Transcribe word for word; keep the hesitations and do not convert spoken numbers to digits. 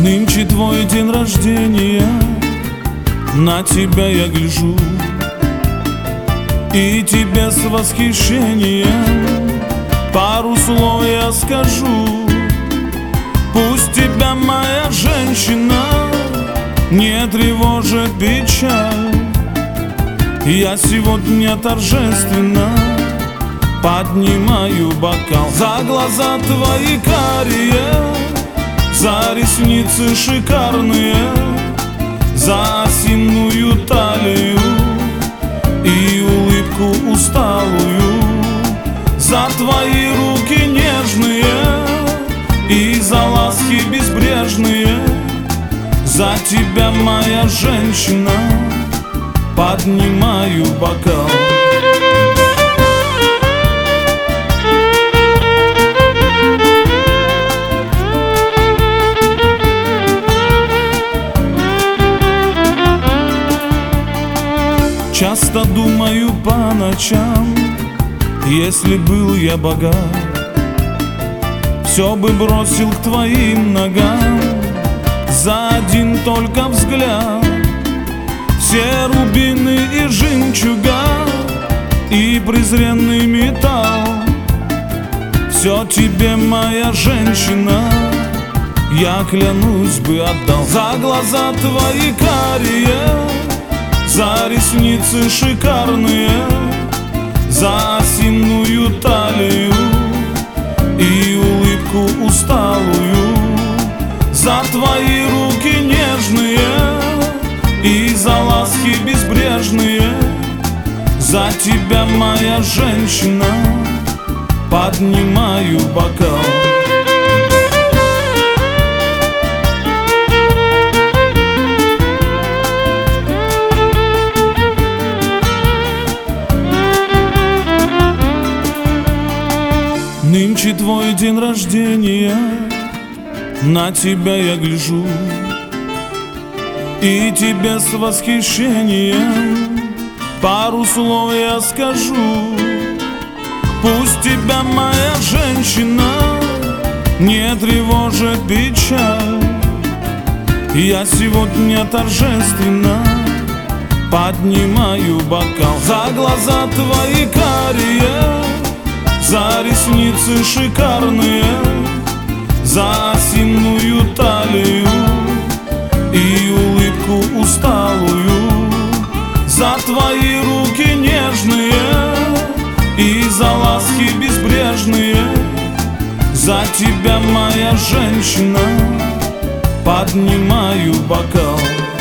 Нынче твой день рождения, на тебя я гляжу, и тебе с восхищением пару слов я скажу. Пусть тебя, моя женщина, не тревожит печаль. Я сегодня торжественно поднимаю бокал за глаза твои карие, за ресницы шикарные, за осиную талию и улыбку усталую, за твои руки нежные и за ласки безбрежные. За тебя, моя женщина, поднимаю бокал. Часто думаю по ночам, если был я богат, все бы бросил к твоим ногам за один только взгляд. Все рубины и жемчуга и презренный металл, все тебе, моя женщина, я клянусь бы отдал. За глаза твои карие, за ресницы шикарные, за осиную талию и улыбку усталую, за твои руки нежные и за ласки безбрежные. За тебя, моя женщина, поднимаю бокал. Нынче твой день рождения, на тебя я гляжу, и тебе с восхищением пару слов я скажу. Пусть тебя, моя женщина, не тревожит печаль. Я сегодня торжественно поднимаю бокал за глаза твои карие, за ресницы шикарные, за осиную талию и улыбку усталую, за твои руки нежные и за ласки безбрежные. За тебя, моя женщина, поднимаю бокал.